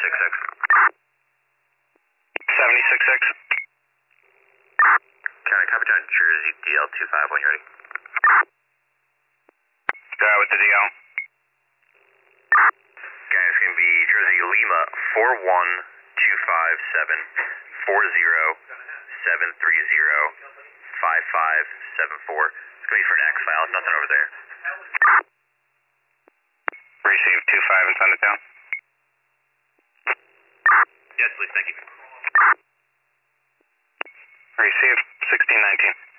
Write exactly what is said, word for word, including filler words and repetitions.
seventy-six six. seventy-six six. County, copy John, Jersey, D L two five when you're ready. Go out with the D L. Okay, it's going to be Jersey Lima four one two five seven four zero seven three zero five five seven four. It's going to be for an X file, nothing over there. Receive two five and send it down. Yes, please, thank you. Receive sixteen nineteen.